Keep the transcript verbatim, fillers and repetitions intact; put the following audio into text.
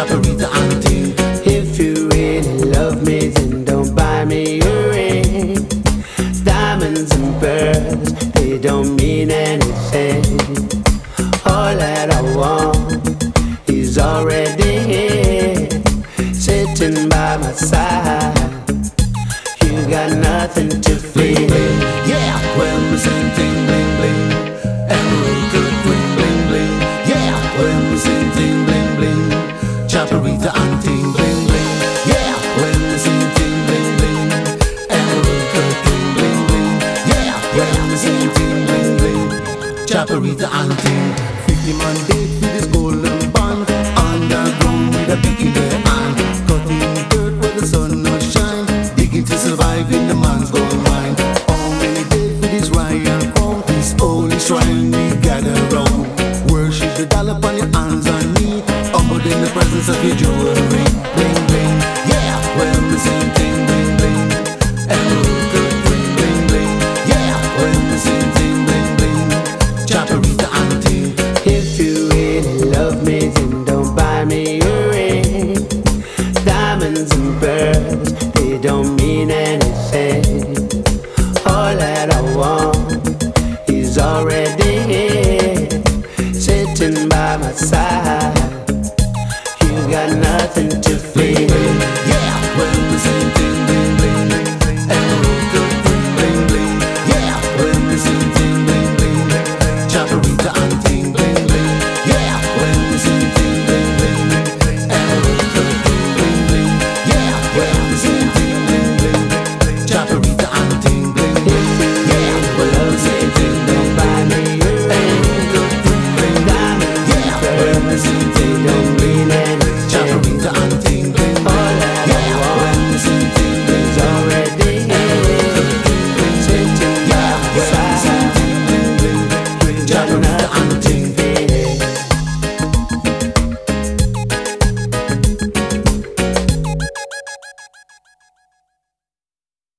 Chaparita auntie. If you really love me, then don't buy me a ring. Diamonds and pearls, they don't mean anything. All that I want is already here, sitting by my side. You got nothing to fear. Yeah, when we sing ting bling bling, emerald good bling bling bling. Yeah, when we sing ting bling bling, Chaparita auntie bling bling. Yeah, when we sing ting bling bling, emerald good bling bling bling. Yeah, when we sing ting bling bling, Chaparita auntie. Fifty man date with this golden band, underground with a pick in their hand, cutting dirt where the sun not shine, digging to survive in the man's gold mine. How many days with this royal crown, this holy shrine we gather round, worship the dollar upon your hands and knee, humbled in the presence of your jewelry.